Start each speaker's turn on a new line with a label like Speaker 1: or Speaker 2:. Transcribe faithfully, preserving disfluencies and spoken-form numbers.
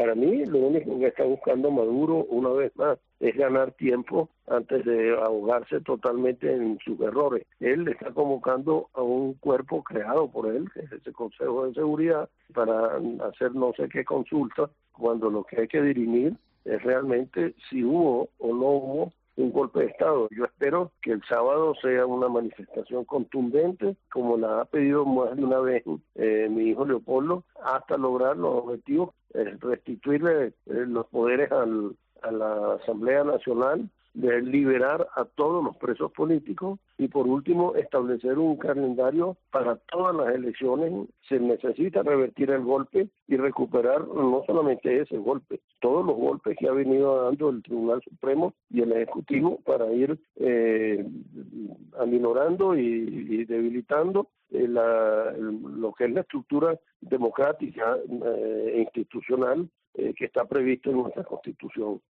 Speaker 1: Para mí, lo único que está buscando Maduro, una vez más, es ganar tiempo antes de ahogarse totalmente en sus errores. Él está convocando a un cuerpo creado por él, que es ese Consejo de Seguridad, para hacer no sé qué consulta, cuando lo que hay que dirimir es realmente si hubo o no hubo un golpe de Estado. Yo espero que el sábado sea una manifestación contundente, como la ha pedido más de una vez eh, mi hijo Leopoldo, hasta lograr los objetivos, eh, restituirle eh, los poderes al, a la Asamblea Nacional, de liberar a todos los presos políticos y por último establecer un calendario para todas las elecciones. Se necesita revertir el golpe y recuperar no solamente ese golpe, todos los golpes que ha venido dando el Tribunal Supremo y el Ejecutivo para ir eh, aminorando y, y debilitando eh, la, lo que es la estructura democrática e eh, institucional eh, que está previsto en nuestra Constitución.